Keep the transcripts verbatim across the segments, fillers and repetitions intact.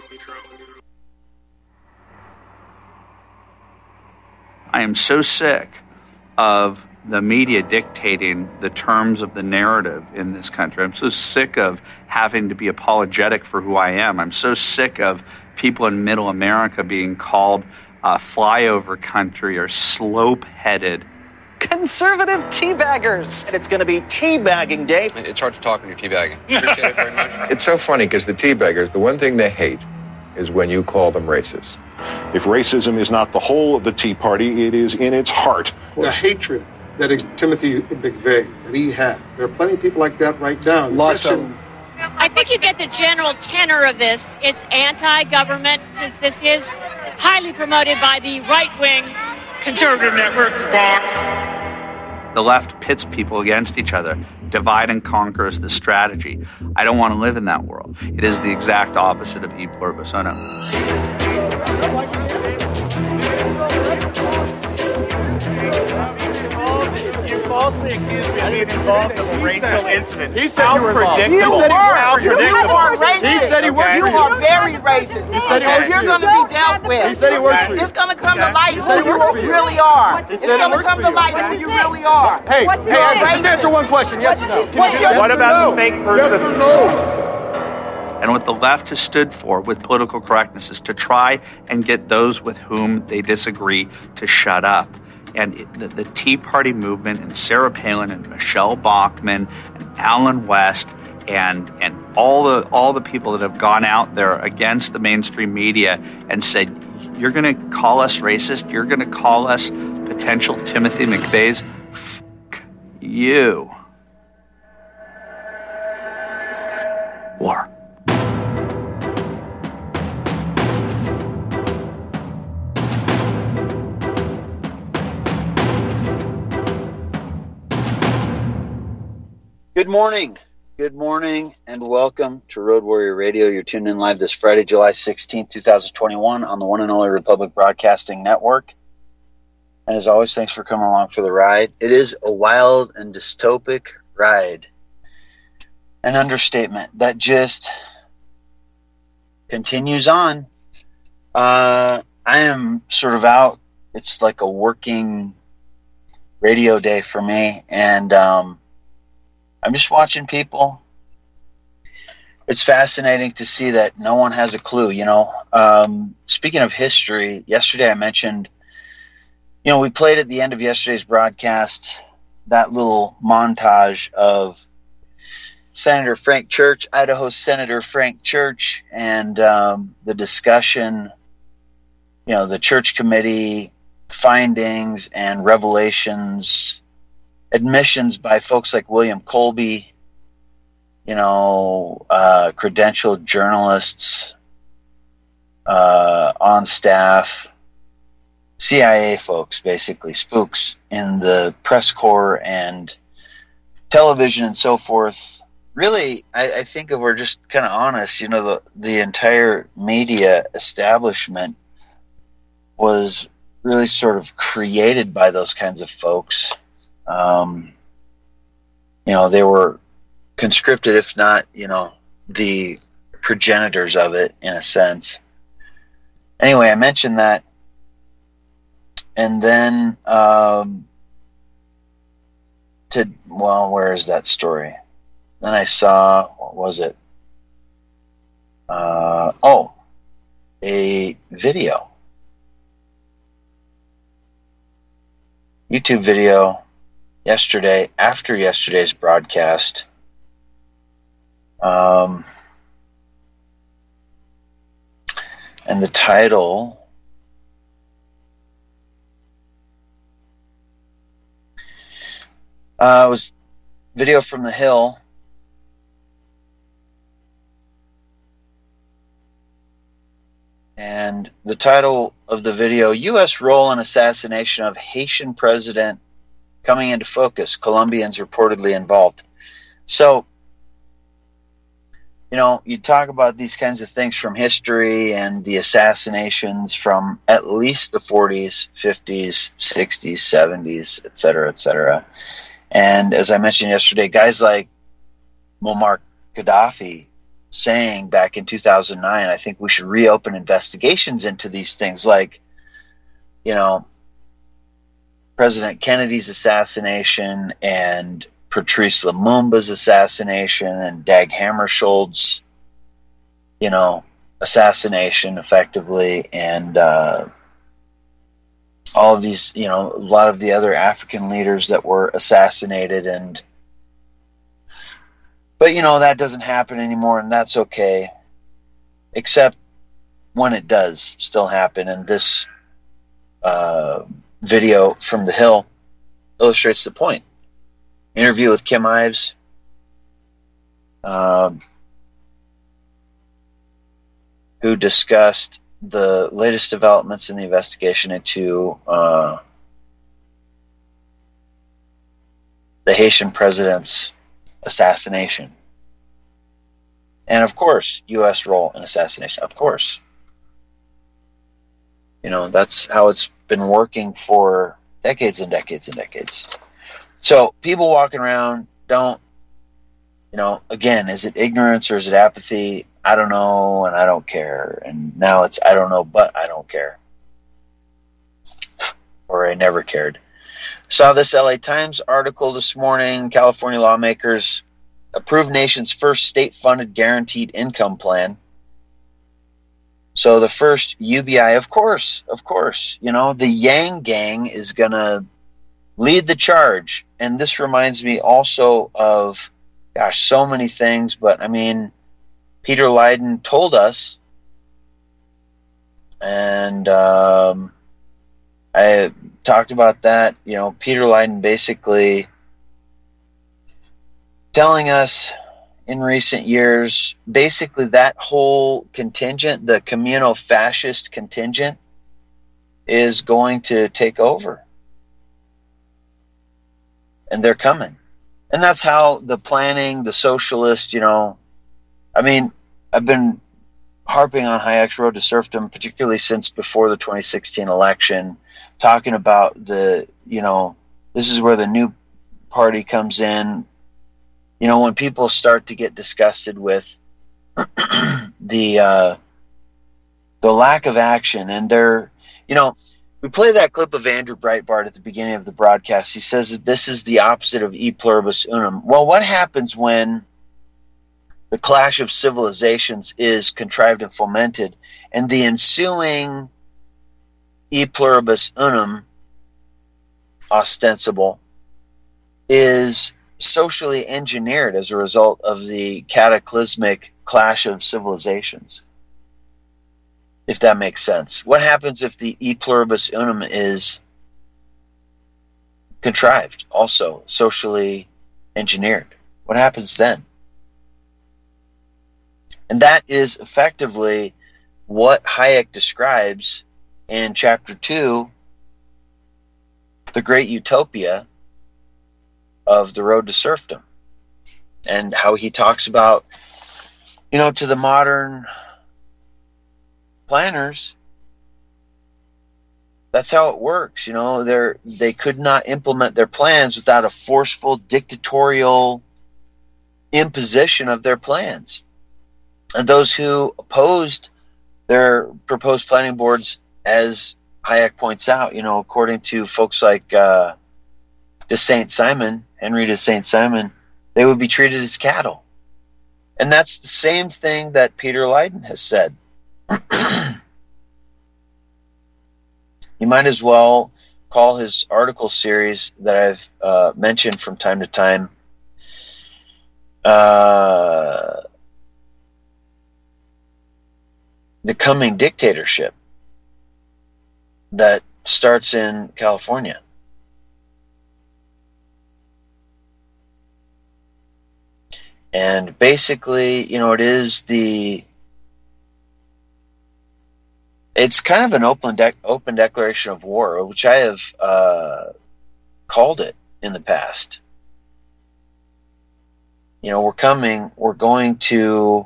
I am so sick of the media dictating the terms of the narrative in this country. I'm so sick of having to be apologetic for who I am. I'm so sick of people in middle America being called uh, flyover country or slope-headed. Conservative teabaggers. And it's going to be teabagging day. It's hard to talk when you're teabagging. Appreciate it very much. It's so funny because the teabaggers, the one thing they hate is when you call them racist. If racism is not the whole of the Tea Party, it is in its heart. The hatred that is Timothy McVeigh, that he had. There are plenty of people like that right now. Lots of them. I think you get the general tenor of this. It's anti-government, since this is highly promoted by the right-wing conservative network, Fox. The left pits people against each other. Divide and conquer is the strategy. I don't want to live in that world. It is the exact opposite of E Pluribus Unum. You falsely accused me of being involved in a racial incident. He said you were involved. You said were. You are racist. He said he worked. You are very racist. He said he works You're for going to you. be dealt with. He said he works for you. It's going to come to light He said who he works you for you. really are. He It's said he going to works come for to you. light who you really are. Hey, What's hey, his just name? answer one question. Yes or no? Can What's you your- do that? What about the fake person? Yes or no? And what the left has stood for with political correctness is to try and get those with whom they disagree to shut up. And it, the, the Tea Party movement and Sarah Palin and Michelle Bachmann and Alan West and and all the all the people that have gone out there against the mainstream media and said, you're going to call us racist, you're going to call us potential Timothy McVeighs, F- you. War. Good morning. Good morning and welcome to Road Warrior Radio. You're tuned in live this Friday, July sixteenth, twenty twenty-one on the one and only Republic Broadcasting Network. And as always, thanks for coming along for the ride. It is a wild and dystopic ride. An understatement that just continues on. Uh, I am sort of out. It's like a working radio day for me. And, um, I'm just watching people. It's fascinating to see that no one has a clue, you know. Um, speaking of history, yesterday I mentioned, you know, we played at the end of yesterday's broadcast that little montage of Senator Frank Church, Idaho Senator Frank Church, and um, the discussion, you know, the church committee findings and revelations, admissions by folks like William Colby, you know, uh, credentialed journalists uh, on staff, C I A folks, basically, spooks in the press corps and television and so forth. Really, I, I think if we're just kind of honest, you know, the, the entire media establishment was really sort of created by those kinds of folks. Um, you know, they were conscripted, if not, you know, the progenitors of it in a sense. Anyway, I mentioned that. And then, um, to, well, where is that story? Then I saw, what was it? Uh, oh, a video. YouTube video yesterday, after yesterday's broadcast. Um, and the title uh, was Video from the Hill. And the title of the video, U S role in assassination of Haitian president coming into focus. Colombians reportedly involved. So, you know, you talk about these kinds of things from history and the assassinations from at least the forties, fifties, sixties, seventies, et cetera, et cetera. And as I mentioned yesterday, guys like Muammar Gaddafi saying back in two thousand nine, I think we should reopen investigations into these things, like, you know, President Kennedy's assassination and Patrice Lumumba's assassination and Dag Hammarskjöld's, you know, assassination effectively, and uh, all of these, you know, a lot of the other African leaders that were assassinated. And but, you know, that doesn't happen anymore, and that's okay, except when it does still happen. And this uh, video from The Hill illustrates the point. Interview with Kim Ives. Um, who discussed the latest developments in the investigation into uh, the Haitian president's assassination. And of course, U S role in assassination. Of course. You know, that's how it's been working for decades and decades and decades. So people walking around don't, you know, again, is it ignorance or is it apathy? I don't know, and I don't care. And now it's I don't know, but I don't care. Or I never cared. Saw this L A Times article this morning. California lawmakers approve nation's first state-funded guaranteed income plan. So the first U B I, of course, of course, you know, the Yang Gang is going to lead the charge. And this reminds me also of, gosh, so many things, but I mean, Peter Leiden told us, and um, I talked about that, you know, Peter Leiden basically telling us in recent years, basically that whole contingent, the communo-fascist contingent, is going to take over. And they're coming. And that's how the planning, the socialist, you know, I mean, I've been harping on Hayek's road to serfdom, particularly since before the twenty sixteen election, talking about the, you know, this is where the new party comes in. You know, when people start to get disgusted with the uh, the lack of action, and they're, you know, we played that clip of Andrew Breitbart at the beginning of the broadcast. He says that this is the opposite of e pluribus unum. Well, what happens when the clash of civilizations is contrived and fomented, and the ensuing e pluribus unum, ostensible, is socially engineered as a result of the cataclysmic clash of civilizations? If that makes sense. What happens if the e pluribus unum is contrived, also socially engineered? What happens then? And that is effectively what Hayek describes in chapter two, The Great Utopia of The Road to Serfdom, and how he talks about, you know, to the modern planners, that's how it works. You know, they're, they could not implement their plans without a forceful dictatorial imposition of their plans. And those who opposed their proposed planning boards, as Hayek points out, you know, according to folks like uh, de Saint-Simon, Henry de Saint-Simon, they would be treated as cattle. And that's the same thing that Peter Leiden has said. You might as well call his article series that I've uh, mentioned from time to time uh, The Coming Dictatorship, that starts in California. And basically, you know, it is the, it's kind of an open de- open declaration of war, which I have uh, called it in the past. You know, we're coming, we're going to,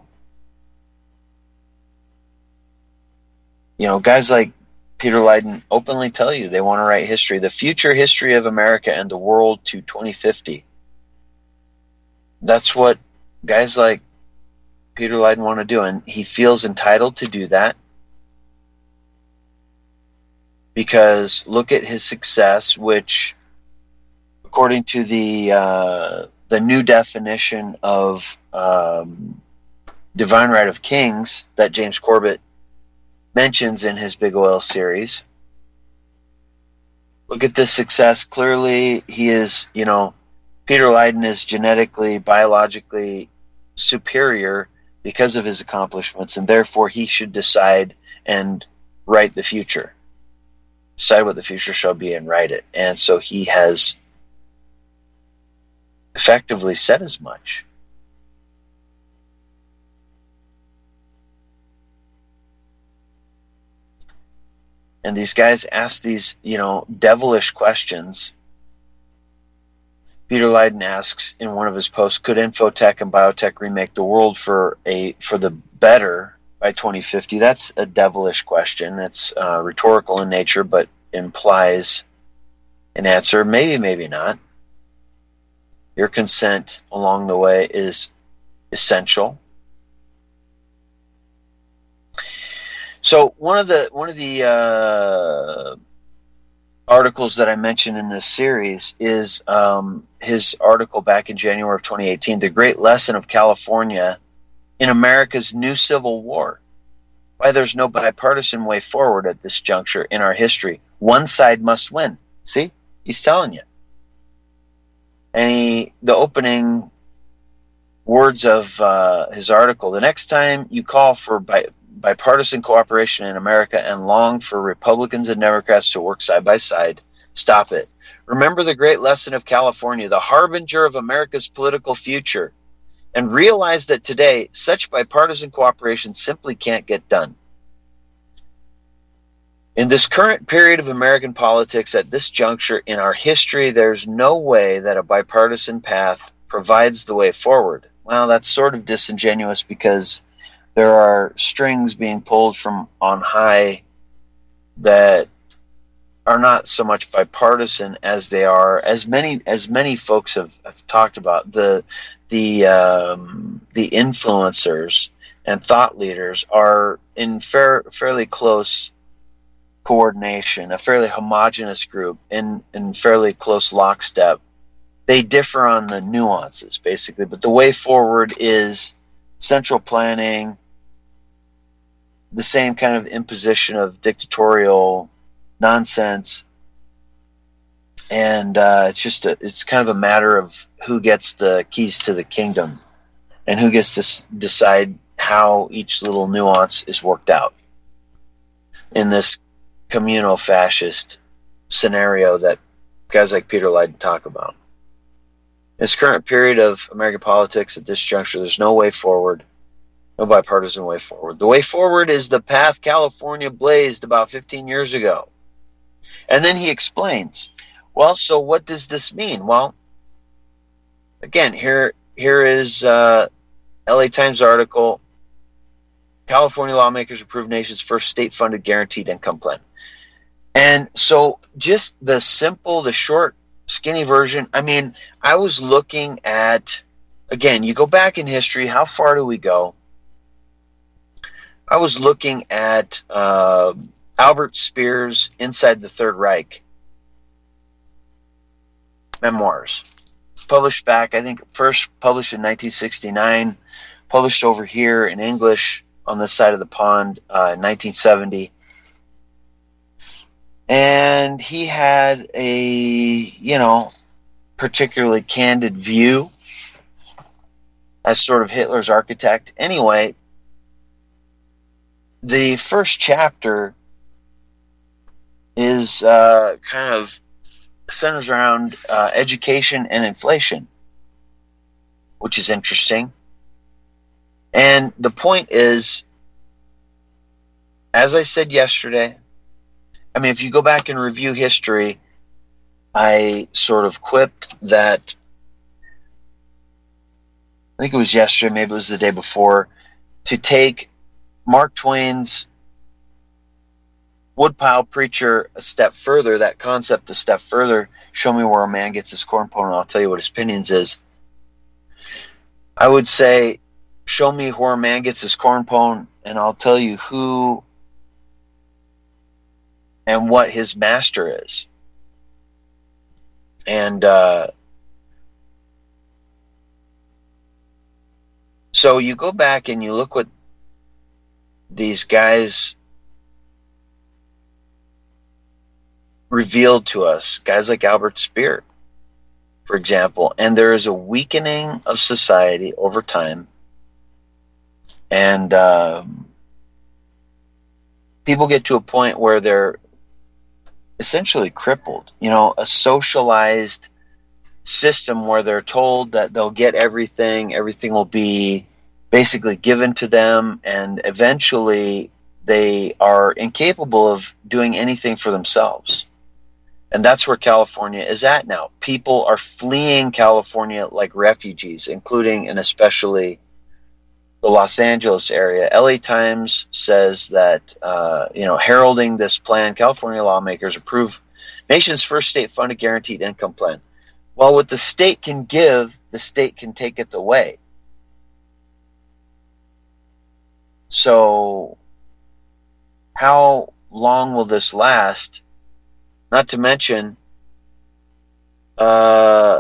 you know, guys like Peter Leiden openly tell you they want to write history, the future history of America and the world to twenty fifty. That's what guys like Peter Leiden want to do, and he feels entitled to do that because look at his success, which, according to the uh, the new definition of um, divine right of kings that James Corbett mentions in his Big Oil series, look at this success. Clearly, he is, you know, Peter Leiden is genetically, biologically superior because of his accomplishments, and therefore he should decide and write the future. Decide what the future shall be and write it. And so he has effectively said as much. And these guys ask these, you know, devilish questions. Peter Leiden asks in one of his posts, could infotech and biotech remake the world for a for the better by twenty fifty? That's a devilish question. It's uh, rhetorical in nature, but implies an answer. Maybe, maybe not. Your consent along the way is essential. So one of the one of the uh, articles that I mentioned in this series is um, his article back in January of twenty eighteen, "The Great Lesson of California in America's New Civil War: Why There's No Bipartisan Way Forward at This Juncture in Our History. One Side Must Win." See, he's telling you. And he, the opening words of uh, his article: "The next time you call for bi- bipartisan cooperation in America and long for Republicans and Democrats to work side by side, stop it. Remember the great lesson of California, the harbinger of America's political future, and realize that today such bipartisan cooperation simply can't get done. In this current period of American politics, at this juncture in our history, there's no way that a bipartisan path provides the way forward." Well, that's sort of disingenuous because there are strings being pulled from on high that are not so much bipartisan as they are, as many as many folks have, have talked about, the the um, the influencers and thought leaders are in fair, fairly close coordination, a fairly homogenous group in, in fairly close lockstep. They differ on the nuances, basically, but the way forward is central planning, the same kind of imposition of dictatorial nonsense, and uh, it's just a, it's kind of a matter of who gets the keys to the kingdom and who gets to s- decide how each little nuance is worked out in this communal fascist scenario that guys like Peter Leiden talk about. In this current period of American politics at this juncture, there's no way forward. No bipartisan way forward. The way forward is the path California blazed about fifteen years ago. And then he explains, well, so what does this mean? Well, again, here here is uh, L A Times article, California lawmakers approve nation's first state-funded guaranteed income plan. And so just the simple, the short, skinny version, I mean, I was looking at, again, you go back in history, how far do we go? I was looking at uh, Albert Speer's Inside the Third Reich memoirs, published back, I think first published in nineteen sixty-nine, published over here in English on this side of the pond uh, in nineteen seventy. And he had a, you know, particularly candid view as sort of Hitler's architect. Anyway, the first chapter is uh, kind of centers around uh, education and inflation, which is interesting. And the point is, as I said yesterday, I mean, if you go back and review history, I sort of quipped that, I think it was yesterday, maybe it was the day before, to take Mark Twain's Woodpile Preacher a step further, that concept a step further, show me where a man gets his corn pone and I'll tell you what his opinions is. I would say show me where a man gets his corn pone, and I'll tell you who and what his master is. And uh, so you go back and you look what these guys revealed to us, guys like Albert Speer, for example, and there is a weakening of society over time. And um, people get to a point where they're essentially crippled, you know, a socialized system where they're told that they'll get everything, everything will be basically given to them, and eventually they are incapable of doing anything for themselves. And that's where California is at now. People are fleeing California like refugees, including and especially the Los Angeles area. L A Times says that, uh, you know, heralding this plan, California lawmakers approve nation's first state-funded guaranteed income plan. Well, what the state can give, the state can take it away. So how long will this last? Not to mention, uh,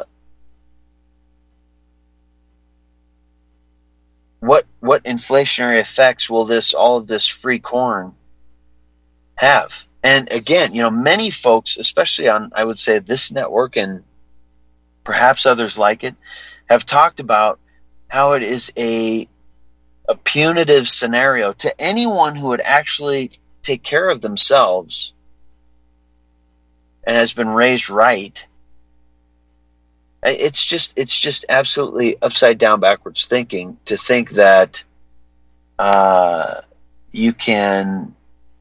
what what inflationary effects will this all of this free corn have? And again, you know, many folks, especially on, I would say, this network and perhaps others like it, have talked about how it is a a punitive scenario to anyone who would actually take care of themselves and has been raised right. It's just it's just absolutely upside down, backwards thinking to think that uh, you can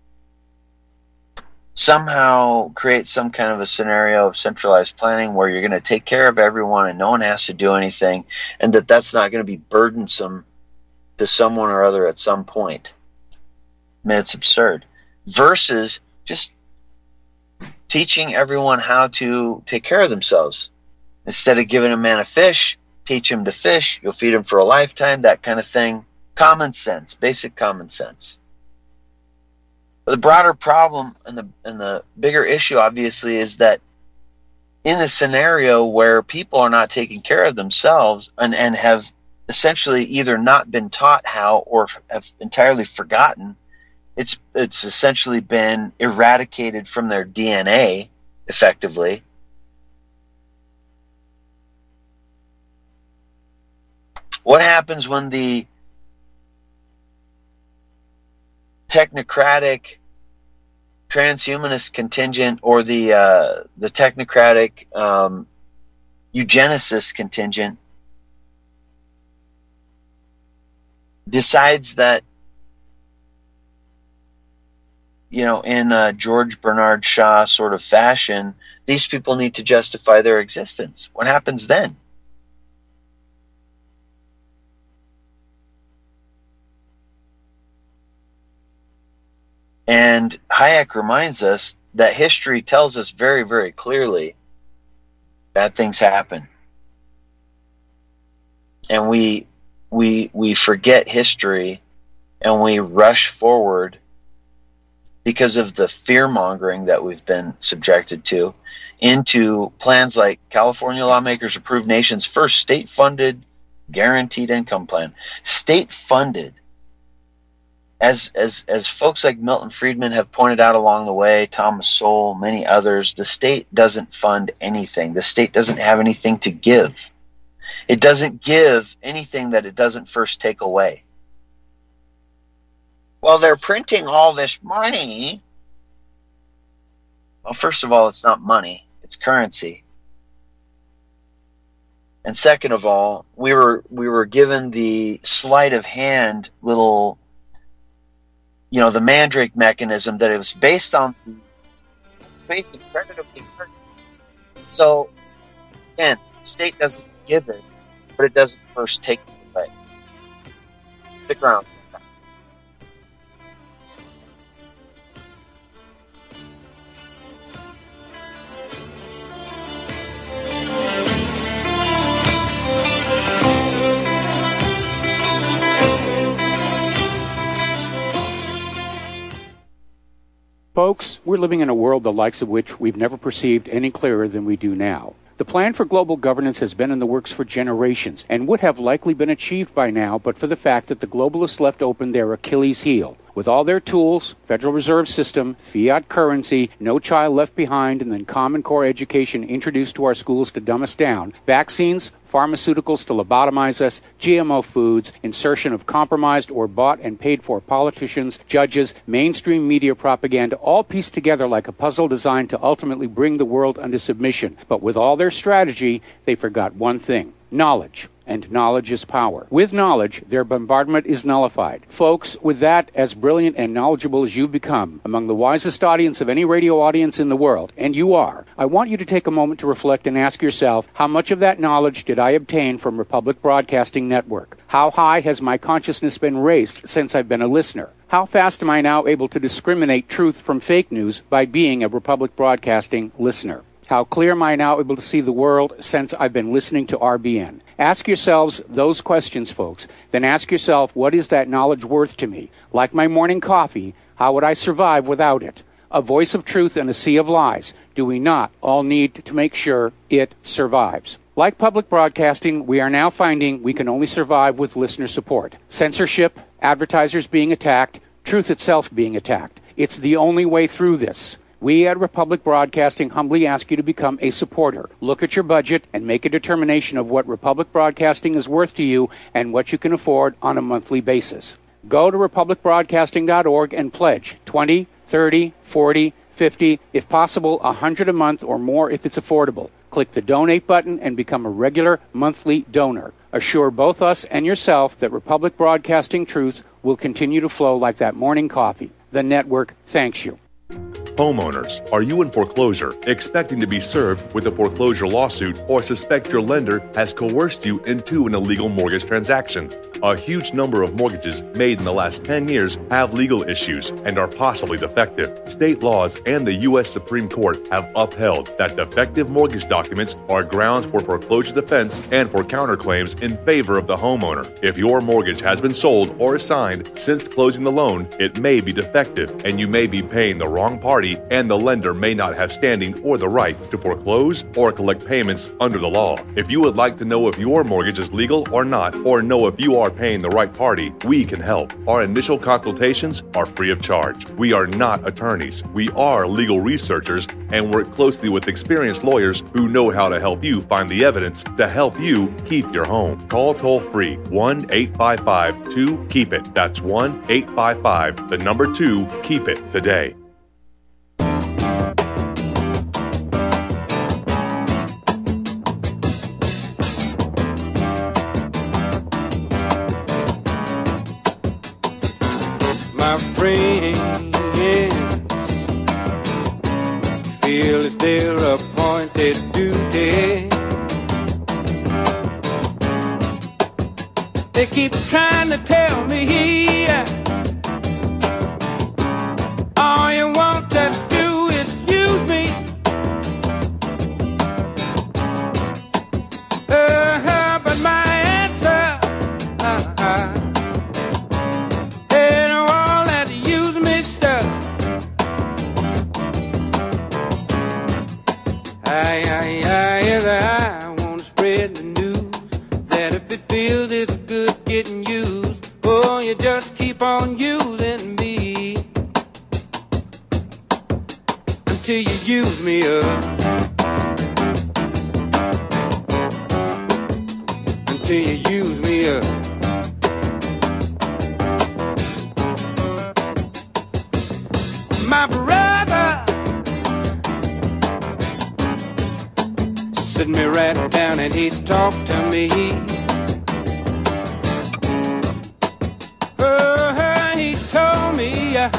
somehow create some kind of a scenario of centralized planning where you're going to take care of everyone and no one has to do anything, and that that's not going to be burdensome to someone or other at some point. I mean, it's absurd. Versus just teaching everyone how to take care of themselves. Instead of giving a man a fish, teach him to fish. You'll feed him for a lifetime, that kind of thing. Common sense, basic common sense. But the broader problem and the and the bigger issue, obviously, is that in a scenario where people are not taking care of themselves and, and have essentially either not been taught how or have entirely forgotten, it's it's essentially been eradicated from their D N A, effectively. What happens when the technocratic transhumanist contingent or the uh, the technocratic um, eugenicist contingent decides that, you know, in uh, George Bernard Shaw sort of fashion, these people need to justify their existence? What happens then? And Hayek reminds us that history tells us very, very clearly bad things happen. And we we we forget history and we rush forward because of the fear-mongering that we've been subjected to into plans like California lawmakers approved nation's first state-funded guaranteed income plan. State-funded. As, as as folks like Milton Friedman have pointed out along the way, Thomas Sowell, many others, the state doesn't fund anything. The state doesn't have anything to give. It doesn't give anything that it doesn't first take away. Well, they're printing all this money. Well, first of all, it's not money. It's currency. And second of all, we were we were given the sleight of hand little, you know, the Mandrake mechanism that it was based on faith and credit of the American. So, again, the state doesn't give it, but it doesn't first take it away. Stick around. Folks, we're living in a world the likes of which we've never perceived any clearer than we do now. The plan for global governance has been in the works for generations and would have likely been achieved by now but for the fact that the globalists left open their Achilles heel. With all their tools, Federal Reserve System, fiat currency, no child left behind, and then Common Core education introduced to our schools to dumb us down, vaccines, pharmaceuticals to lobotomize us, G M O foods, insertion of compromised or bought and paid for politicians, judges, mainstream media propaganda, all pieced together like a puzzle designed to ultimately bring the world under submission. But with all their strategy, they forgot one thing: knowledge. And knowledge is power. With knowledge, their bombardment is nullified. Folks, with that, as brilliant and knowledgeable as you've become, among the wisest audience of any radio audience in the world, and you are, I want you to take a moment to reflect and ask yourself, how much of that knowledge did I obtain from Republic Broadcasting Network? How high has my consciousness been raised since I've been a listener? How fast am I now able to discriminate truth from fake news by being a Republic Broadcasting listener? How clear am I now able to see the world since I've been listening to R B N? Ask yourselves those questions, folks. Then ask yourself, what is that knowledge worth to me? Like my morning coffee, how would I survive without it? A voice of truth in a sea of lies. Do we not all need to make sure it survives? Like public broadcasting, we are now finding we can only survive with listener support. Censorship, advertisers being attacked, truth itself being attacked. It's the only way through this. We at Republic Broadcasting humbly ask you to become a supporter. Look at your budget and make a determination of what Republic Broadcasting is worth to you and what you can afford on a monthly basis. Go to republic broadcasting dot org and pledge twenty, thirty, forty, fifty, if possible one hundred a month or more if it's affordable. Click the donate button and become a regular monthly donor. Assure both us and yourself that Republic Broadcasting truth will continue to flow like that morning coffee. The network thanks you. Homeowners, are you in foreclosure, expecting to be served with a foreclosure lawsuit, or suspect your lender has coerced you into an illegal mortgage transaction? A huge number of mortgages made in the last ten years have legal issues and are possibly defective. State laws and the U S Supreme Court have upheld that defective mortgage documents are grounds for foreclosure defense and for counterclaims in favor of the homeowner. If your mortgage has been sold or assigned since closing the loan, it may be defective and you may be paying the wrong party, and the lender may not have standing or the right to foreclose or collect payments under the law. If you would like to know if your mortgage is legal or not, or know if you are paying the right party, we can help. Our initial consultations are free of charge. We are not attorneys. We are legal researchers and work closely with experienced lawyers who know how to help you find the evidence to help you keep your home. Call toll-free one eight five five two keep it. That's one eight five five, the number two, keep it today. Feel it's their appointed duty. They keep trying to tell me all you want to do is use me. Uh-huh, but my answer uh-huh, ain't all that use me stuff. I, I, I, yes, I want to spread the news that if it feels it's good getting used, oh, you just keep on using me until you use me up, until you use me up. My brother sit me right down and he talked to me. Oh, he told me uh,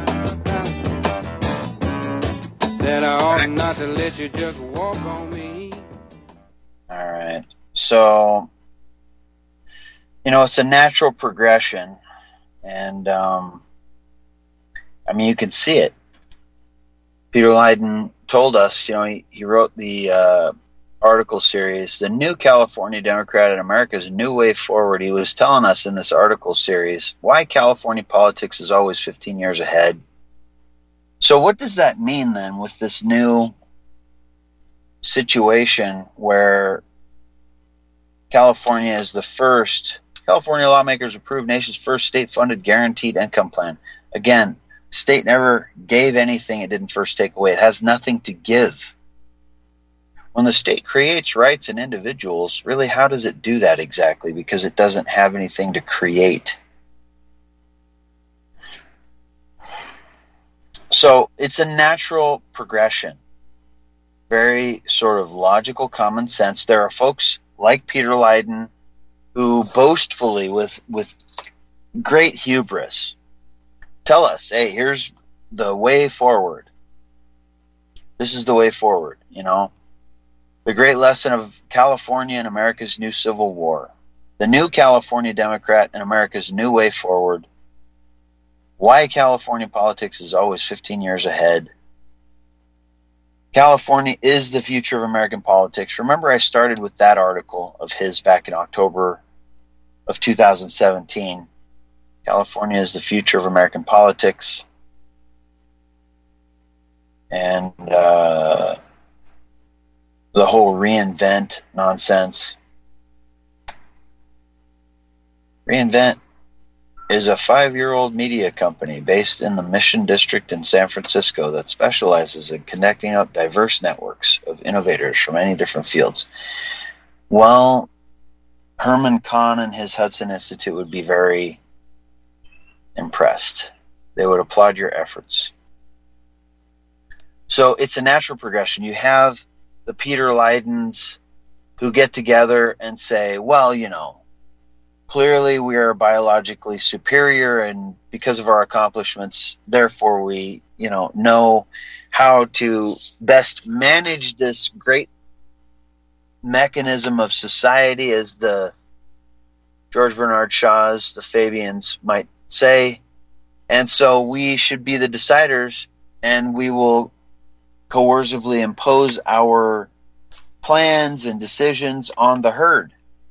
that I ought not to let you just walk on me. All right. So, you know, it's a natural progression. And, um, I mean, you can see it. Peter Leiden told us, you know, he, he wrote the uh, article series, The New California Democrat in America's New Way Forward. He was telling us in this article series why California politics is always fifteen years ahead. So what does that mean then with this new situation where California is the first, California lawmakers approved nation's first state-funded guaranteed income plan. Again, state never gave anything it didn't first take away. It has nothing to give. When the state creates rights in individuals, really, how does it do that exactly? Because it doesn't have anything to create. So it's a natural progression. Very sort of logical common sense. There are folks like Peter Leiden who boastfully, with, with great hubris, tell us, hey, here's the way forward. This is the way forward, you know. The great lesson of California and America's new Civil War. The new California Democrat and America's new way forward. Why California politics is always fifteen years ahead. California is the future of American politics. Remember, I started with that article of his back in October of two thousand seventeen. California is the future of American politics. And uh, the whole reinvent nonsense. Reinvent is a five-year-old media company based in the Mission District in San Francisco that specializes in connecting up diverse networks of innovators from many different fields. Well, Herman Kahn and his Hudson Institute would be very impressed. They would applaud your efforts. So it's a natural progression. You have the Peter Leidens who get together and say, well, you know, clearly we are biologically superior, and because of our accomplishments, therefore we, you know, know how to best manage this great mechanism of society, as the George Bernard Shaw's, the Fabians might say. And so we should be the deciders, and we will coercively impose our plans and decisions on the herd.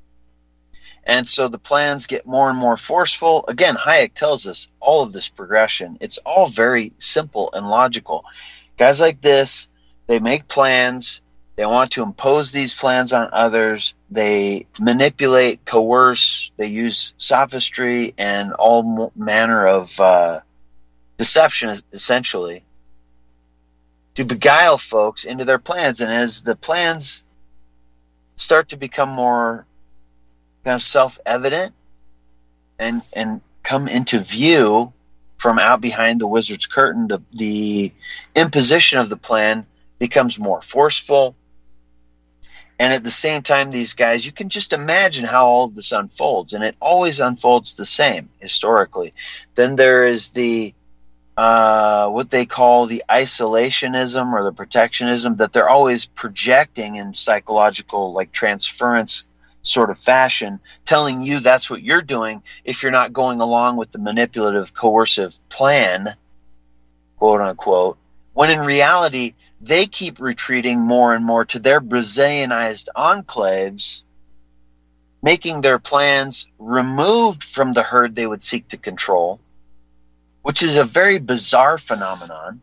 And so the plans get more and more forceful. Again, Hayek tells us all of this progression. It's all very simple and logical. Guys like this, they make plans. They want to impose these plans on others. They manipulate, coerce. They use sophistry and all manner of uh, deception, essentially, to beguile folks into their plans. And as the plans start to become more kind of self-evident and and come into view from out behind the wizard's curtain, the, the imposition of the plan becomes more forceful. And at the same time, these guys, you can just imagine how all of this unfolds, and it always unfolds the same historically. Then there is the uh, what they call the isolationism or the protectionism that they're always projecting in psychological, like, transference sort of fashion, telling you that's what you're doing if you're not going along with the manipulative, coercive plan, quote unquote, when in reality they keep retreating more and more to their Brazilianized enclaves, making their plans removed from the herd they would seek to control, which is a very bizarre phenomenon.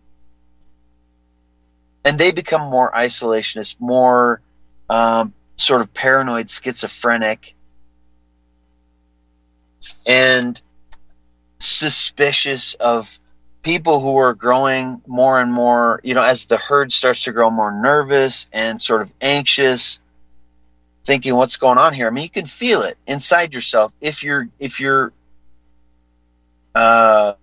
And they become more isolationist, more um, sort of paranoid, schizophrenic, and suspicious of people who are growing more and more, you know, as the herd starts to grow more nervous and sort of anxious, thinking, what's going on here? I mean, you can feel it inside yourself if you're if you're uh,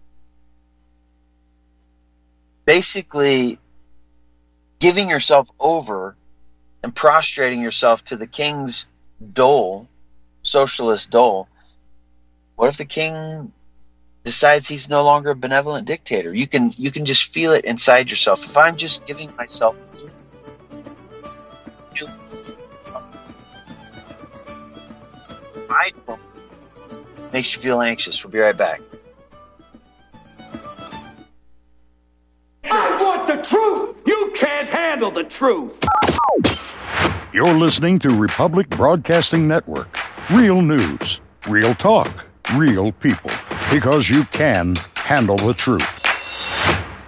basically giving yourself over and prostrating yourself to the king's dole, socialist dole. What if the king decides he's no longer a benevolent dictator? You can you can just feel it inside yourself. If I'm just giving myself prideful, makes you feel anxious. We'll be right back. I want the truth. You can't handle the truth. You're listening to Republic Broadcasting Network. Real news, real talk, real people. Because you can handle the truth.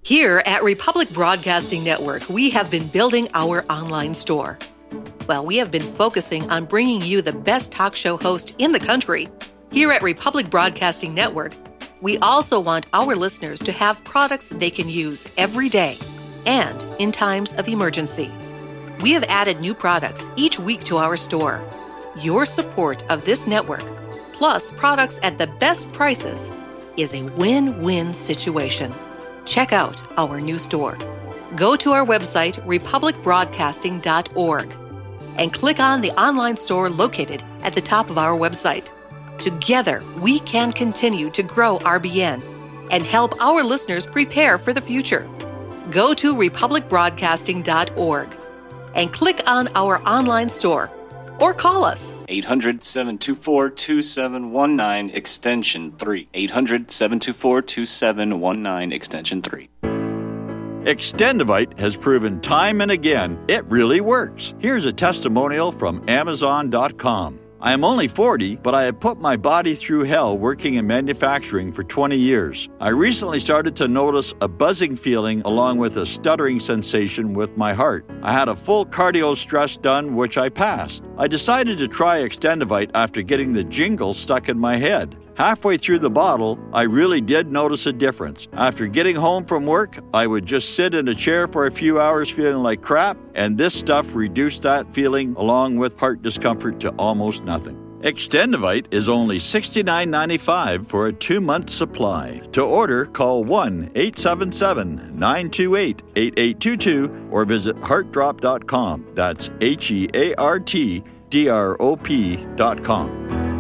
Here at Republic Broadcasting Network, we have been building our online store. Well, we have been focusing on bringing you the best talk show host in the country. Here at Republic Broadcasting Network, we also want our listeners to have products they can use every day and in times of emergency. We have added new products each week to our store. Your support of this network, plus products at the best prices, is a win-win situation. Check out our new store. Go to our website, republic broadcasting dot org, and click on the online store located at the top of our website. Together, we can continue to grow R B N and help our listeners prepare for the future. Go to republic broadcasting dot org and click on our online store or call us. eight hundred, seven two four, two seven one nine, extension three. eight hundred, seven two four, two seven one nine, extension three. Extendivite has proven time and again it really works. Here's a testimonial from amazon dot com. I am only forty, but I have put my body through hell working in manufacturing for twenty years. I recently started to notice a buzzing feeling along with a stuttering sensation with my heart. I had a full cardio stress done, which I passed. I decided to try Extendivite after getting the jingle stuck in my head. Halfway through the bottle, I really did notice a difference. After getting home from work, I would just sit in a chair for a few hours feeling like crap, and this stuff reduced that feeling along with heart discomfort to almost nothing. Extendivite is only sixty-nine ninety-five for a two-month supply. To order, call one eight seven seven, nine two eight, eight eight two two or visit heart drop dot com. That's H E A R T D R O P dot com.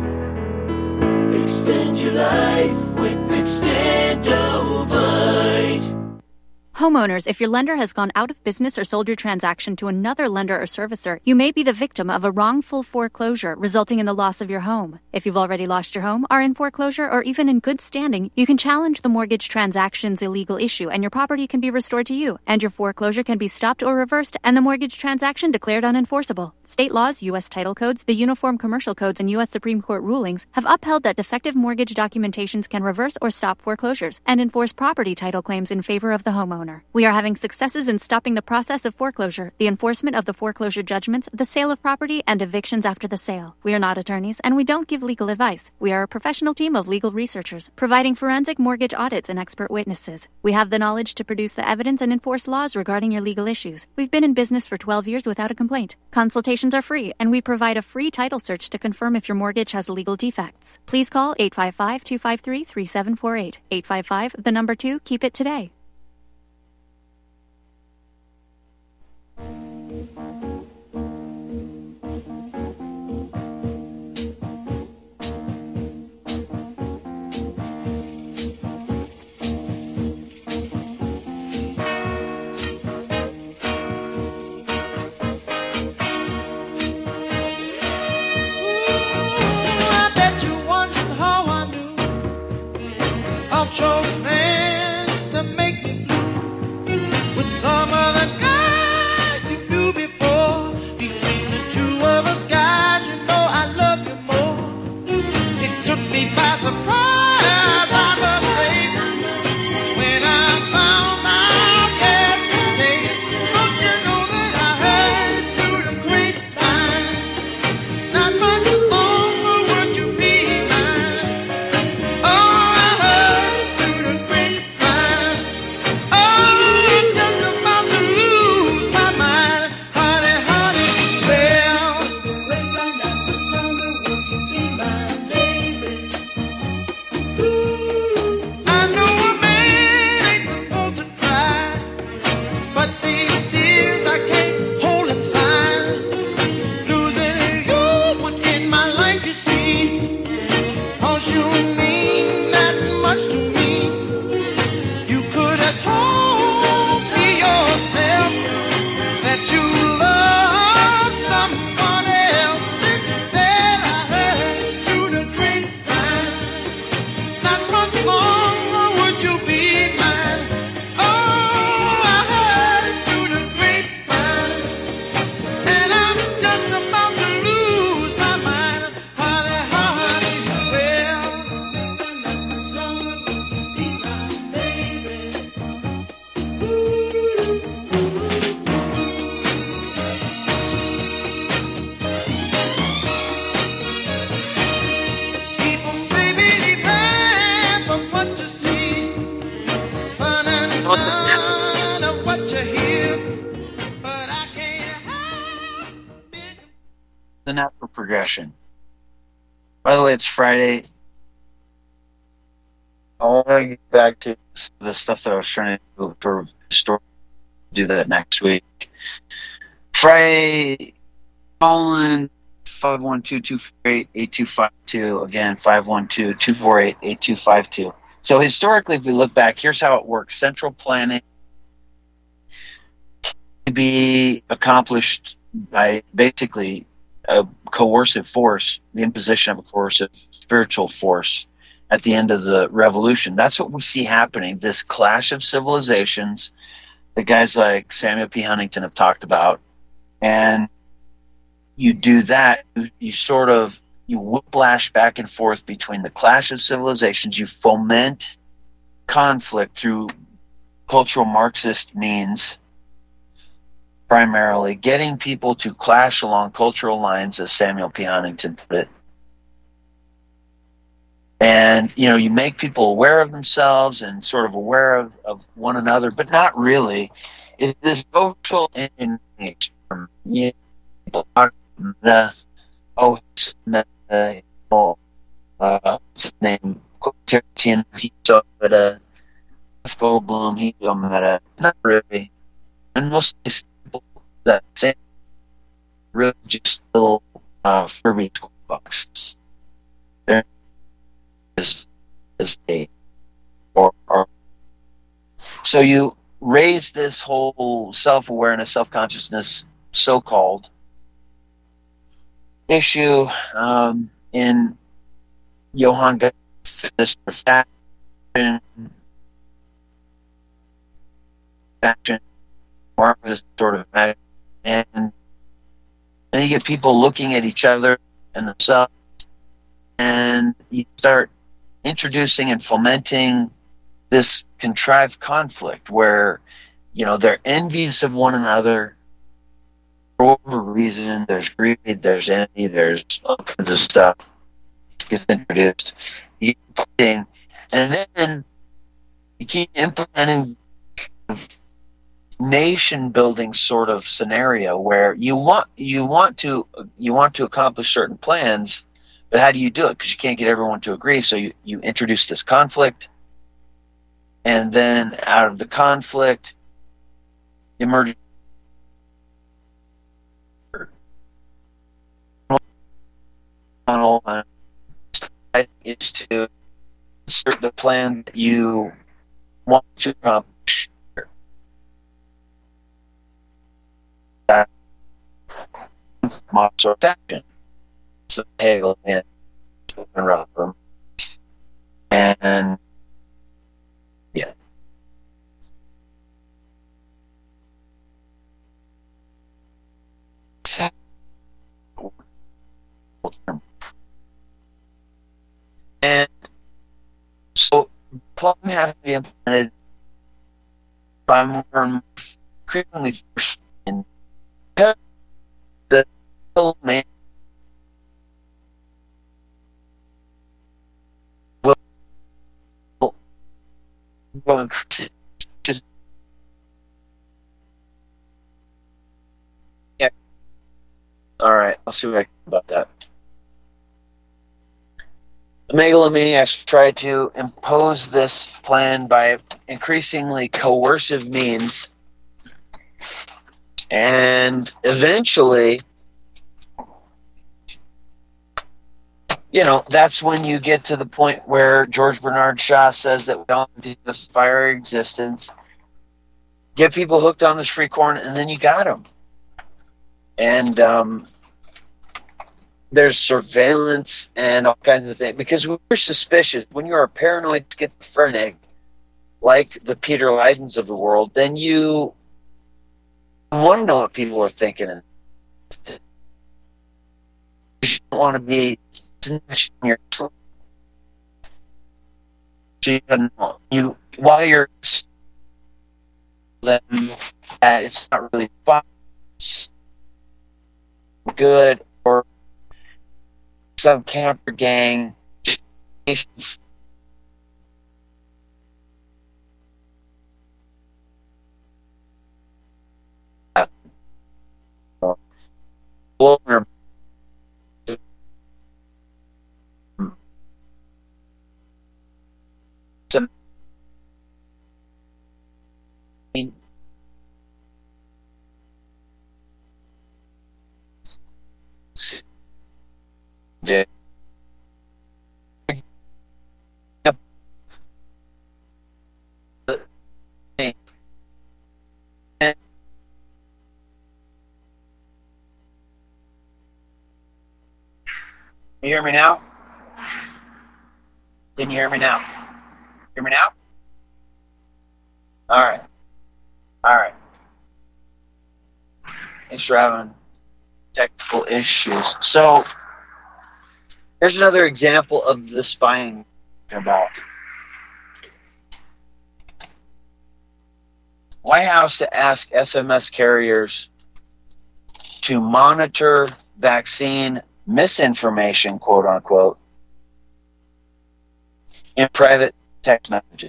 Extend your life with Extendivite. Homeowners, if your lender has gone out of business or sold your transaction to another lender or servicer, you may be the victim of a wrongful foreclosure, resulting in the loss of your home. If you've already lost your home, are in foreclosure, or even in good standing, you can challenge the mortgage transaction's illegal issue, and your property can be restored to you, and your foreclosure can be stopped or reversed, and the mortgage transaction declared unenforceable. State laws, U S title codes, the Uniform Commercial Codes, and U S Supreme Court rulings have upheld that defective mortgage documentations can reverse or stop foreclosures and enforce property title claims in favor of the homeowner. We are having successes in stopping the process of foreclosure, the enforcement of the foreclosure judgments, the sale of property, and evictions after the sale. We are not attorneys, and we don't give legal advice. We are a professional team of legal researchers, providing forensic mortgage audits and expert witnesses. We have the knowledge to produce the evidence and enforce laws regarding your legal issues. We've been in business for twelve years without a complaint. Consultations are free, and we provide a free title search to confirm if your mortgage has legal defects. Please call eight five five, two five three, three seven four eight. eight five five, the number two, keep it today. Romance to make me blue with some other guy you knew before. Between the two of us guys, you know I love you more. It took me by surprise, I must say, when I found out yesterday. Don't you know that I heard it through the grapevine? Not much longer would you be mine. Oh, what's the natural progression. By the way, it's Friday. I want to get back to the stuff that I was trying to do for store. Do that next week. Friday, calling five one two, two four eight, eight two five two. Again, five one two, two four eight, eight two five two. So historically, if we look back, here's how it works. Central planning can be accomplished by basically a coercive force, the imposition of a coercive spiritual force at the end of the revolution. That's what we see happening, this clash of civilizations that guys like Samuel P. Huntington have talked about. And you do that, you, you sort of, you whiplash back and forth between the clash of civilizations. You foment conflict through cultural Marxist means, primarily getting people to clash along cultural lines, as Samuel P. Huntington put it. And, you know, you make people aware of themselves and sort of aware of, of one another, but not really. It's this social engineering. You know, the, oh, the, uh, what's his name? Tarantino, he saw that, uh, Goldblum, he saw that, uh, not really. And most of these people that think really just little, uh, Furby toolboxes. There is, is a, or, or, so you raise this whole self-awareness, self-consciousness, so-called issue, um, in Johann Fitness for faction, faction, Marxist sort of magic, and then you get people looking at each other and themselves, and you start introducing and fomenting this contrived conflict where, you know, they're envious of one another for whatever reason. There's greed, there's envy, there's all kinds of stuff gets introduced. You keep putting, and then you keep implementing nation building sort of scenario where you want you want to you want to accomplish certain plans, but how do you do it? Because you can't get everyone to agree. So you, you introduce this conflict, and then out of the conflict emerges is to insert the plan that you want to accomplish. That Marxist action. So Hegel and Rotherham. And yeah. And so plan has to be implemented by more and more frequently in the little man will will increase it. Just yeah. All right, I'll see what I can do about that. The megalomaniacs tried to impose this plan by increasingly coercive means, and eventually, you know, that's when you get to the point where George Bernard Shaw says that we don't justify our existence. Get people hooked on this free corn, and then you got them. And um, there's surveillance and all kinds of things. Because we're suspicious. When you're a paranoid schizophrenic, like the Peter Lydens of the world, then you want to know what people are thinking. You don't want to be snatching your sleep. So you, you while you're them that it's not really fun, it's good, or some camper gang vulnerable. Yeah. You hear me now? Can you hear me now? Hear me now? All right. All right. Thanks for having technical issues. So here's another example of the spying about. White House to ask S M S carriers to monitor vaccine misinformation, quote unquote, in private text messages.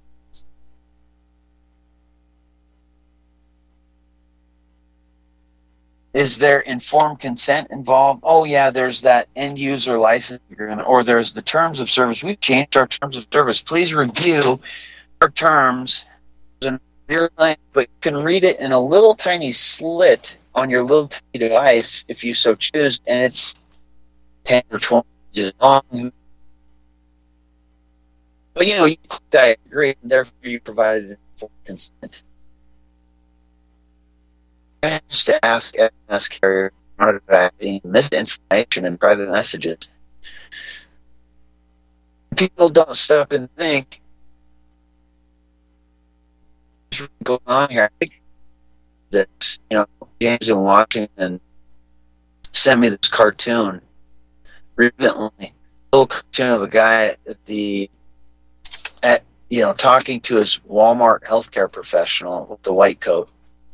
Is there informed consent involved? Oh, yeah, there's that end user license agreement, or there's the terms of service. We've changed our terms of service. Please review our terms. There's a link, but you can read it in a little tiny slit on your little tiny device if you so choose, and it's ten or twelve pages long. But, you know, you clicked I agree, and therefore you provided informed consent. Just to ask S M S carrier to vaccine misinformation in private messages. People don't stop and think what's going on here. I think that, you know, James in Washington sent me this cartoon recently, a little cartoon of a guy at the at you know talking to his Walmart healthcare professional with the white coat.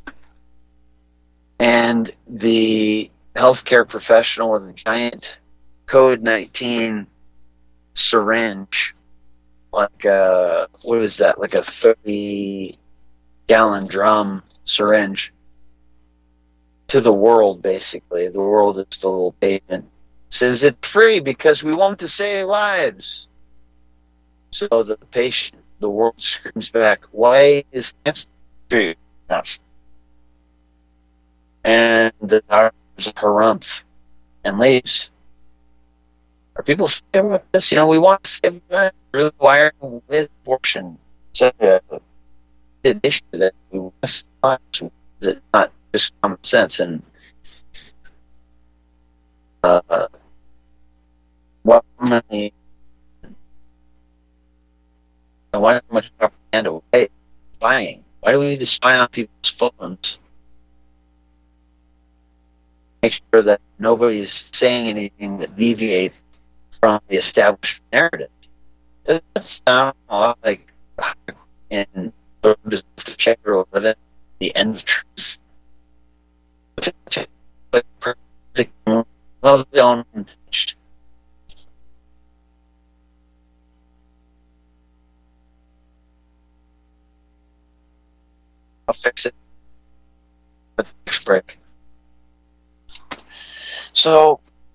And the healthcare professional with a giant COVID nineteen syringe, like a, what is that, like a thirty gallon drum syringe, to the world, basically. The world is the little patient. Says it's free because we want to save lives. So the patient, the world screams back, why is cancer free? Not free. And the doctor's a harumph and leaves. Are people thinking about this? You know, we want to save lives. Really, why are we with abortion? Such a big issue that we want to save lives. Is it not just common sense? And uh, why many? Why so much propaganda? Why spying? Why do we need to spy on people's phones? Make sure that nobody is saying anything that deviates from the established narrative. Does that sound a lot like in the Checker or the end of truth? Love don't. I'll fix it. The next break. So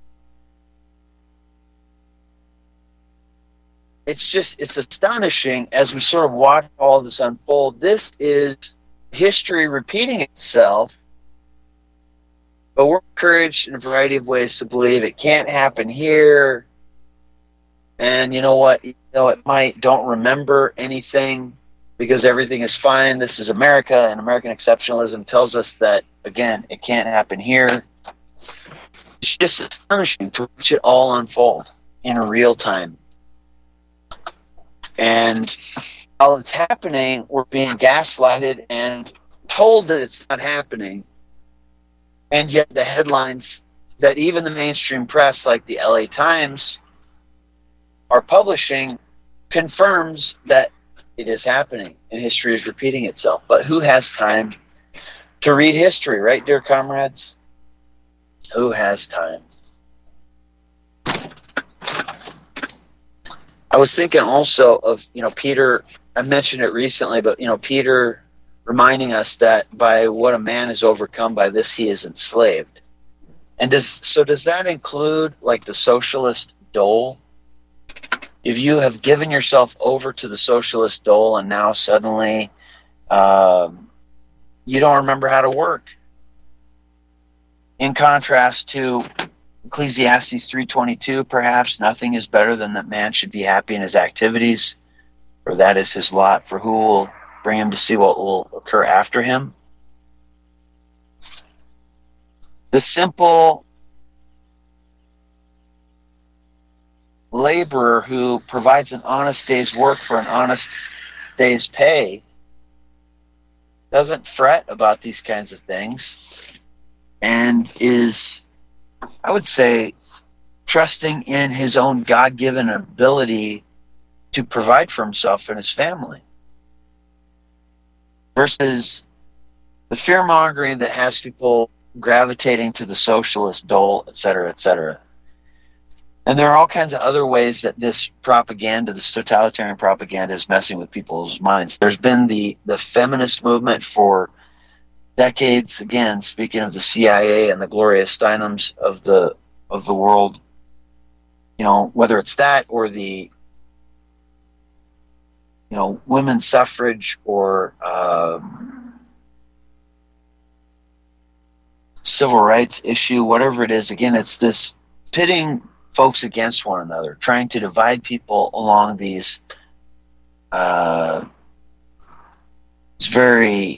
it's just, it's astonishing as we sort of watch all of this unfold. This is history repeating itself, but we're encouraged in a variety of ways to believe it can't happen here. And you know what? You know, it might, don't remember anything because everything is fine. This is America, and American exceptionalism tells us that, again, it can't happen here. It's just astonishing to watch it all unfold in real time. And while it's happening, we're being gaslighted and told that it's not happening. And yet the headlines that even the mainstream press, like the L A Times, are publishing confirms that it is happening and history is repeating itself. But who has time to read history, right, dear comrades? Who has time? I was thinking also of, you know, Peter, I mentioned it recently, but, you know, Peter reminding us that by what a man is overcome, by this he is enslaved. And does so does that include like the socialist dole? If you have given yourself over to the socialist dole and now suddenly um, you don't remember how to work, in contrast to Ecclesiastes three twenty-two, perhaps nothing is better than that man should be happy in his activities, for that is his lot, for who will bring him to see what will occur after him? The simple laborer who provides an honest day's work for an honest day's pay doesn't fret about these kinds of things and is, I would say, trusting in his own God-given ability to provide for himself and his family. Versus the fear-mongering that has people gravitating to the socialist dole, et cetera, et cetera. And there are all kinds of other ways that this propaganda, this totalitarian propaganda, is messing with people's minds. There's been the, the feminist movement for decades, again, speaking of the C I A and the Gloria Steinems of the of the world, you know, whether it's that or the, you know, women's suffrage or um, civil rights issue, whatever it is, again, it's this pitting folks against one another, trying to divide people along these uh, it's very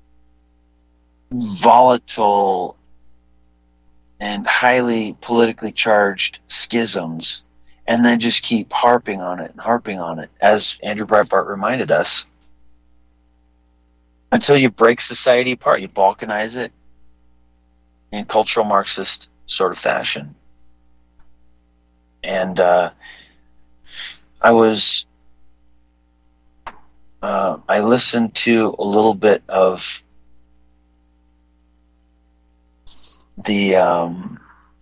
volatile and highly politically charged schisms, and then just keep harping on it and harping on it, as Andrew Breitbart reminded us, until you break society apart, you balkanize it in cultural Marxist sort of fashion. And uh, I was, uh, I listened to a little bit of the um,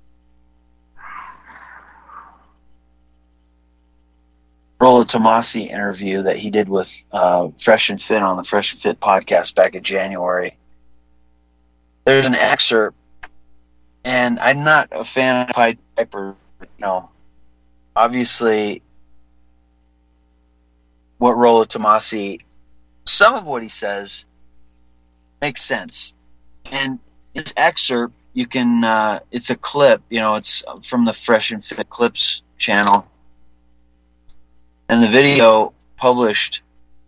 Rollo Tomasi interview that he did with uh, Fresh and Fit on the Fresh and Fit podcast back in January. There's an excerpt, and I'm not a fan of Pied Piper, you know. Obviously, what Rollo Tomasi, some of what he says makes sense. And his excerpt, you can, uh, it's a clip, you know, it's from the Fresh and Fit Clips channel. And the video published,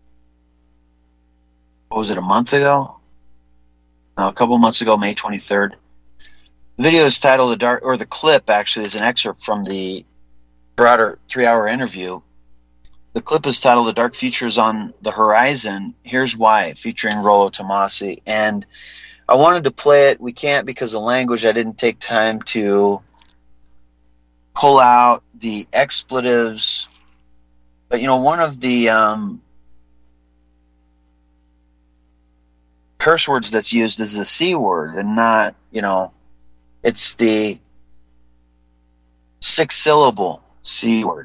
what was it, a month ago? No, a couple months ago, May twenty-third. The video is titled, The Dark, or the clip actually is an excerpt from the broader three-hour interview. The clip is titled The Dark Future is on the Horizon. Here's Why, featuring Rollo Tomasi. And I wanted to play it. We can't because of language. I didn't take time to pull out the expletives. But, you know, one of the um, curse words that's used is the C word, and not, you know, it's the six-syllable C word.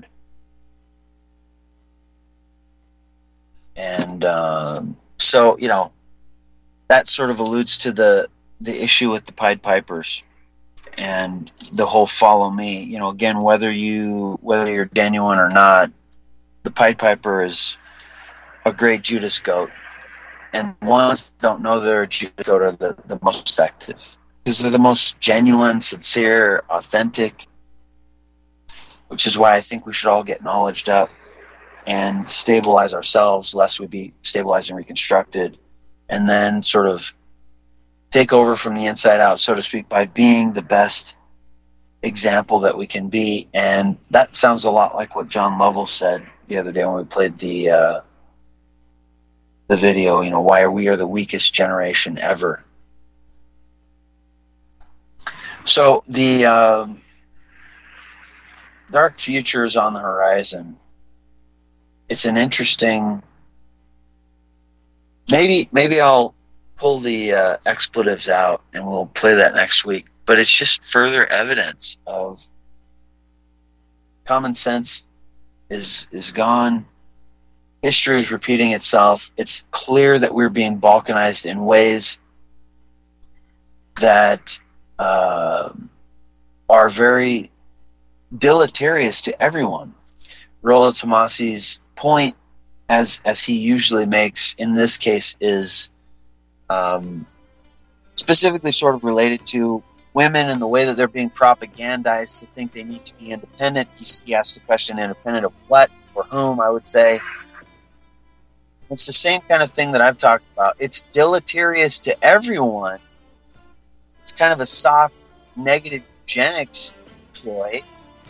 And um, so, you know, that sort of alludes to the the issue with the Pied Pipers and the whole follow me. You know, again, whether you whether you're genuine or not, the Pied Piper is a great Judas goat, and ones that don't know they're a Judas goat are the, the most effective because they're the most genuine, sincere, authentic. Which is why I think we should all get knowledged up and stabilize ourselves, lest we be stabilized and reconstructed, and then sort of take over from the inside out, so to speak, by being the best example that we can be. And that sounds a lot like what John Lovell said the other day when we played the uh, the video, you know, why we are the weakest generation ever. So the uh, dark future is on the horizon. It's an interesting. Maybe maybe I'll pull the uh, expletives out and we'll play that next week. But it's just further evidence of common sense is is gone. History is repeating itself. It's clear that we're being balkanized in ways that uh, are very deleterious to everyone. Rollo Tomasi's point, as as he usually makes in this case, is um, specifically sort of related to women and the way that they're being propagandized to think they need to be independent. He, he asks the question, independent of what or whom, I would say. It's the same kind of thing that I've talked about. It's deleterious to everyone. It's kind of a soft, negative eugenics ploy.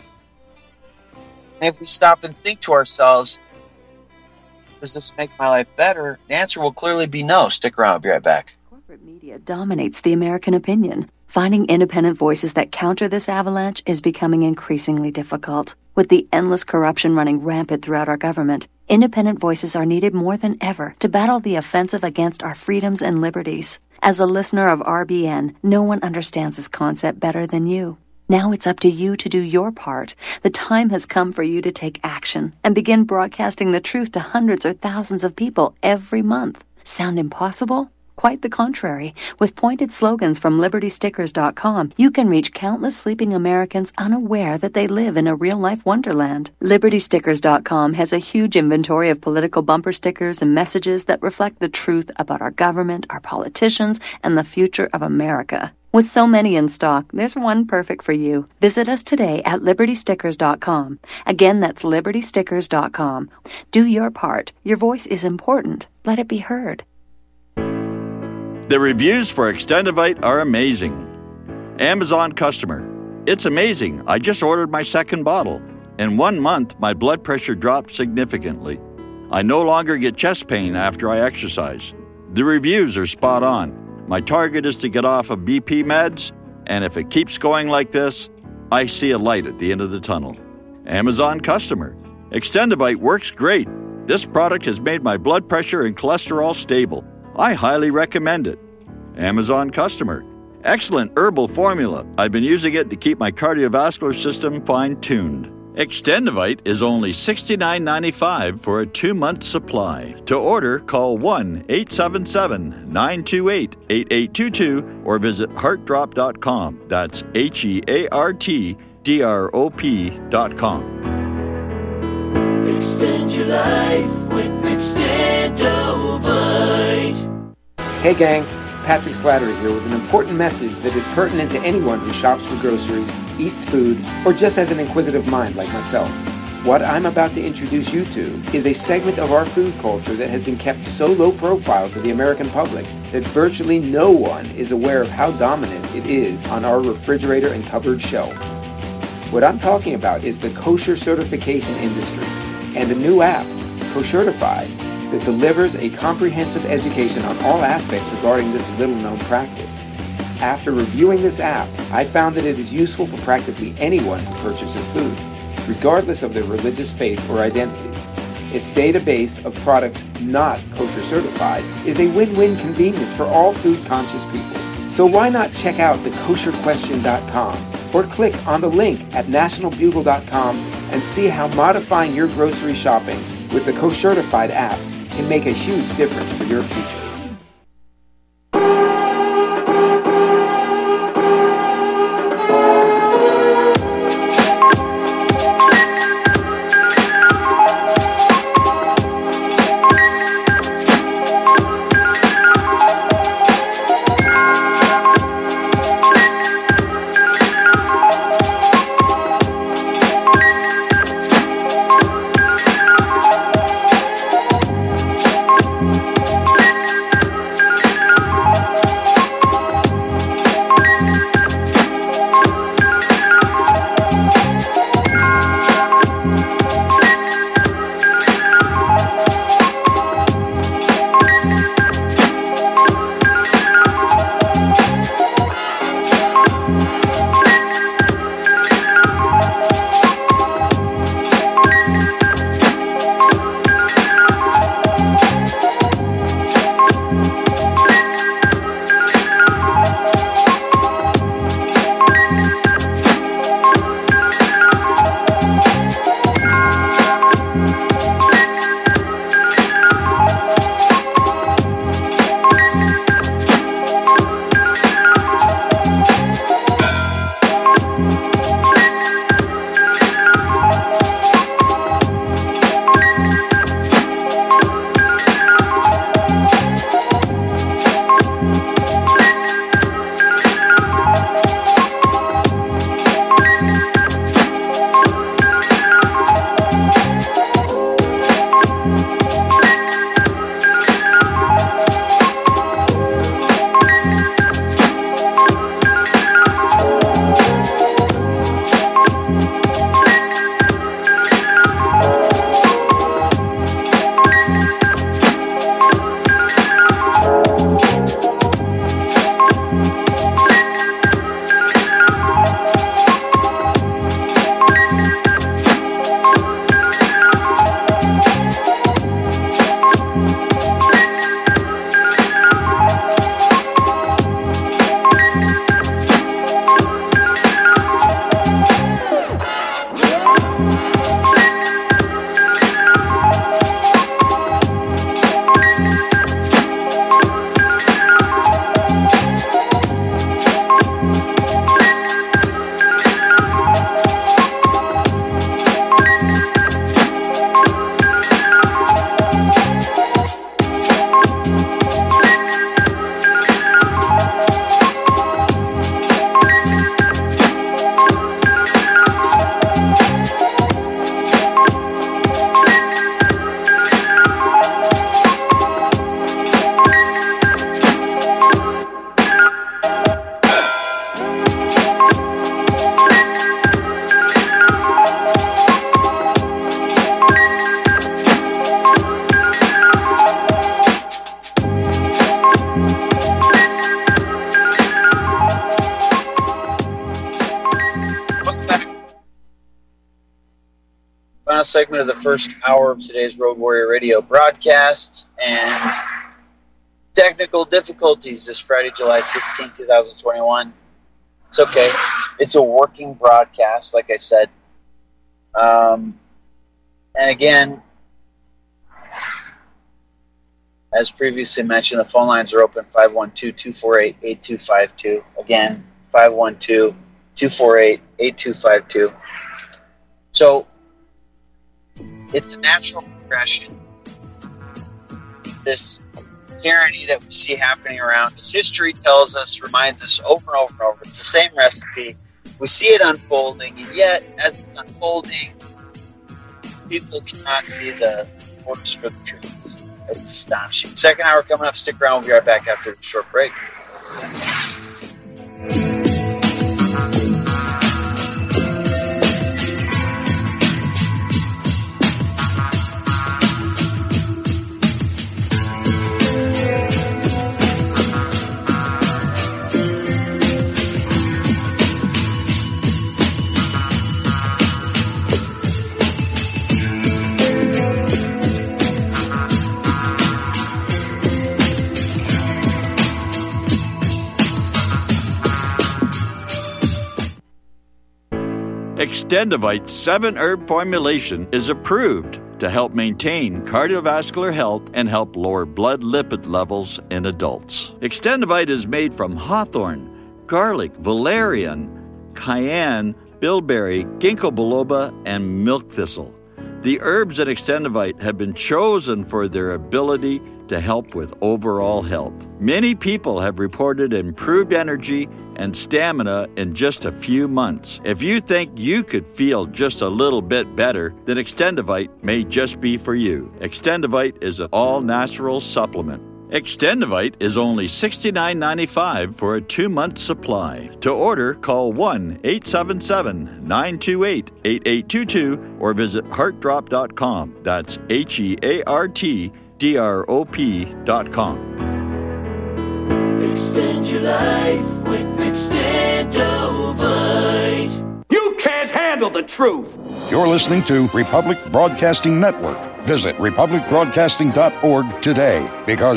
And if we stop and think to ourselves, does this make my life better? The answer will clearly be no. Stick around. I'll be right back. Corporate media dominates the American opinion. Finding independent voices that counter this avalanche is becoming increasingly difficult. With the endless corruption running rampant throughout our government, independent voices are needed more than ever to battle the offensive against our freedoms and liberties. As a listener of R B N, no one understands this concept better than you. Now it's up to you to do your part. The time has come for you to take action and begin broadcasting the truth to hundreds or thousands of people every month. Sound impossible? Quite the contrary. With pointed slogans from Liberty Stickers dot com, you can reach countless sleeping Americans unaware that they live in a real-life wonderland. Liberty Stickers dot com has a huge inventory of political bumper stickers and messages that reflect the truth about our government, our politicians, and the future of America. With so many in stock, there's one perfect for you. Visit us today at Liberty Stickers dot com. Again, that's Liberty Stickers dot com. Do your part. Your voice is important. Let it be heard. The reviews for Extendivite are amazing. Amazon customer. It's amazing. I just ordered my second bottle. In one month, my blood pressure dropped significantly. I no longer get chest pain after I exercise. The reviews are spot on. My target is to get off of B P meds, and if it keeps going like this, I see a light at the end of the tunnel. Amazon customer. Extendivite works great. This product has made my blood pressure and cholesterol stable. I highly recommend it. Amazon customer. Excellent herbal formula. I've been using it to keep my cardiovascular system fine-tuned. Extendivite is only sixty-nine ninety-five for a two-month supply. To order, call one eight seven seven, nine two eight, eight eight two two or visit heart drop dot com. That's H E A R T D R O P dot com. Extend your life with Extendovite. Hey gang, Patrick Slattery here with an important message that is pertinent to anyone who shops for groceries, eats food, or just has an inquisitive mind like myself. What I'm about to introduce you to is a segment of our food culture that has been kept so low profile to the American public that virtually no one is aware of how dominant it is on our refrigerator and cupboard shelves. What I'm talking about is the kosher certification industry and a new app, Koshertified, that delivers a comprehensive education on all aspects regarding this little-known practice. After reviewing this app, I found that it is useful for practically anyone who purchases food, regardless of their religious faith or identity. Its database of products not kosher certified is a win-win convenience for all food-conscious people. So why not check out the kosher question dot com or click on the link at national bugle dot com and see how modifying your grocery shopping with the Koshertified app can make a huge difference for your future. segment of the first hour of today's Road Warrior Radio broadcast. And technical difficulties this Friday, July sixteenth, twenty twenty-one. It's okay. It's a working broadcast, like I said. Um, and again, as previously mentioned, the phone lines are open, five one two, two four eight, eight two five two. Again, five one two, two four eight, eight two five two. So, it's a natural progression. This tyranny that we see happening around us, history tells us, reminds us over and over and over, it's the same recipe. We see it unfolding, and yet, as it's unfolding, people cannot see the forest for the trees. It's astonishing. Second hour coming up. Stick around. We'll be right back after a short break. Extendivite seven herb formulation is approved to help maintain cardiovascular health and help lower blood lipid levels in adults. Extendivite is made from hawthorn, garlic, valerian, cayenne, bilberry, ginkgo biloba, and milk thistle. The herbs in Extendivite have been chosen for their ability to help with overall health. Many people have reported improved energy and stamina in just a few months. If you think you could feel just a little bit better, then Extendivite may just be for you. Extendivite is an all-natural supplement. Extendivite is only sixty-nine ninety-five for a two-month supply. To order, call one eight seven seven, nine two eight, eight eight two two or visit heart drop dot com. That's H E A R T D R O P dot com. Extend your life with Extendovite. You can't handle the truth. You're listening to Republic Broadcasting Network. Visit republic broadcasting dot org today, because